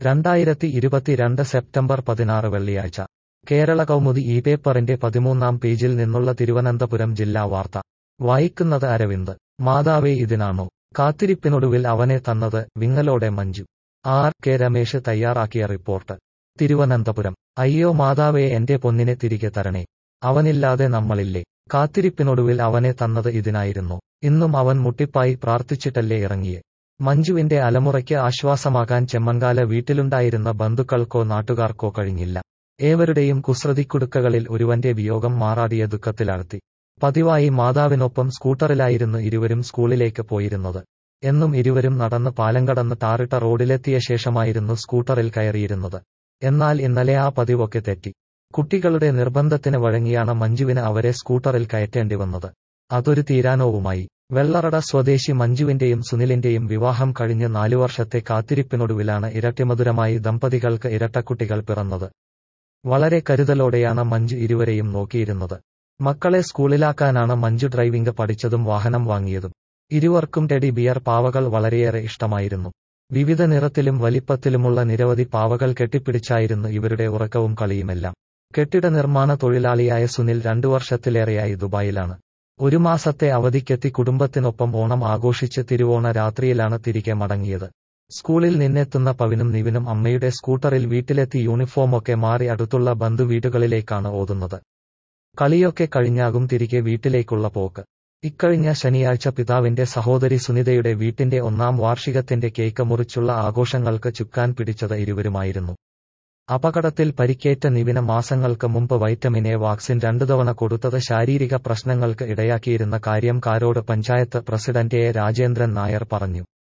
2022 September 16 വെള്ളിയാഴ്ച കേരള കൗമുദി ഈ പേപ്പറിന്റെ 13-ാം പേജിൽ നിന്നുള്ള തിരുവനന്തപുരം ജില്ലാ വാർത്ത വായിക്കുന്നത് അരവിന്ദ്. മാതാവേ ഇതിനാണോ കാത്തിരിപ്പിനൊടുവിൽ അവനെ തന്നത്, വിങ്ങലോടെ മഞ്ജു. ആർ. കെ. രമേശ് തയ്യാറാക്കിയ റിപ്പോർട്ട്. തിരുവനന്തപുരം. അയ്യോ മാതാവേ, എന്റെ പൊന്നിനെ തിരികെ തരണേ. അവനില്ലാതെ നമ്മളില്ലേ. കാത്തിരിപ്പിനൊടുവിൽ അവനെ തന്നത് ഇതിനായിരുന്നു. ഇന്നും അവൻ മുട്ടിപ്പായി പ്രാർത്ഥിച്ചിട്ടല്ലേ ഇറങ്ങിയെ. മഞ്ജുവിന്റെ അലമുറയ്ക്ക് ആശ്വാസമാകാൻ ചെമ്മങ്കാല വീട്ടിലുണ്ടായിരുന്ന ബന്ധുക്കൾക്കോ നാട്ടുകാർക്കോ കഴിഞ്ഞില്ല. ഏവരുടെയും കുസൃതിക്കുടുക്കകളിൽ ഒരുവന്റെ വിയോഗം മാറാടിയ ദുഃഖത്തിലാഴ്ത്തി. പതിവായി മാതാവിനൊപ്പം സ്കൂട്ടറിലായിരുന്നു ഇരുവരും സ്കൂളിലേക്ക് പോയിരുന്നത്. എന്നും ഇരുവരും നടന്ന് പാലം കടന്ന് ടാറിട്ട റോഡിലെത്തിയ ശേഷമായിരുന്നു സ്കൂട്ടറിൽ കയറിയിരുന്നത്. എന്നാൽ ഇന്നലെ ആ പതിവൊക്കെ തെറ്റി. കുട്ടികളുടെ നിർബന്ധത്തിന് വഴങ്ങിയാണ് മഞ്ജുവിന് അവരെ സ്കൂട്ടറിൽ കയറ്റേണ്ടി വന്നത്. അതൊരു തീരാനോവുമായി. വെള്ളറട സ്വദേശി മഞ്ജുവിന്റെയും സുനിലിന്റെയും വിവാഹം കഴിഞ്ഞ് 4 വർഷത്തെ കാത്തിരിപ്പിനൊടുവിലാണ് ഇരട്ടിമധുരമായി ദമ്പതികൾക്ക് ഇരട്ടക്കുട്ടികൾ പിറന്നത്. വളരെ കരുതലോടെയാണ് മഞ്ജു ഇരുവരെയും നോക്കിയിരുന്നത്. മക്കളെ സ്കൂളിലാക്കാനാണ് മഞ്ജു ഡ്രൈവിംഗ് പഠിച്ചതും വാഹനം വാങ്ങിയതും. ഇരുവർക്കും ടെഡി ബിയർ പാവകൾ വളരെയേറെ ഇഷ്ടമായിരുന്നു. വിവിധ നിറത്തിലും വലിപ്പത്തിലുമുള്ള നിരവധി പാവകൾ കെട്ടിപ്പിടിച്ചായിരുന്നു ഇവരുടെ ഉറക്കവും കളിയുമെല്ലാം. കെട്ടിട നിർമ്മാണ തൊഴിലാളിയായ സുനിൽ 2 വർഷത്തിലേറെയായി ദുബായിലാണ്. 1 മാസത്തെ അവധിക്കെത്തി കുടുംബത്തിനൊപ്പം ഓണം ആഘോഷിച്ച് തിരുവോണ രാത്രിയിലാണ് തിരികെ മടങ്ങിയത്. സ്കൂളിൽ നിന്നെത്തുന്ന പവിനും നിവിനും അമ്മയുടെ സ്കൂട്ടറിൽ വീട്ടിലെത്തി യൂണിഫോമൊക്കെ മാറി അടുത്തുള്ള ബന്ധുവീടുകളിലേക്കാണ് ഓടുന്നത്. കളിയൊക്കെ കഴിഞ്ഞാകും തിരികെ വീട്ടിലേക്കുള്ള പോക്ക്. ഇക്കഴിഞ്ഞ ശനിയാഴ്ച പിതാവിന്റെ സഹോദരി സുനിതയുടെ വീട്ടിന്റെ 1-ാം വാർഷികത്തിന്റെ കേക്ക് മുറിച്ചുള്ള ആഘോഷങ്ങൾക്ക് ചുക്കാൻ പിടിച്ചത് ഇരുവരുമായിരുന്നു. അപകടത്തിൽ പരിക്കേറ്റ നിവിന് മാസങ്ങൾക്ക് മുമ്പ് വൈറ്റമിൻ എ വാക്സിൻ 2 തവണ കൊടുത്തത് ശാരീരിക പ്രശ്നങ്ങൾക്ക് ഇടയാക്കിയിരുന്ന കാര്യം കാരോട് പഞ്ചായത്ത് പ്രസിഡന്റ് എ. രാജേന്ദ്രൻ നായർ പറഞ്ഞു.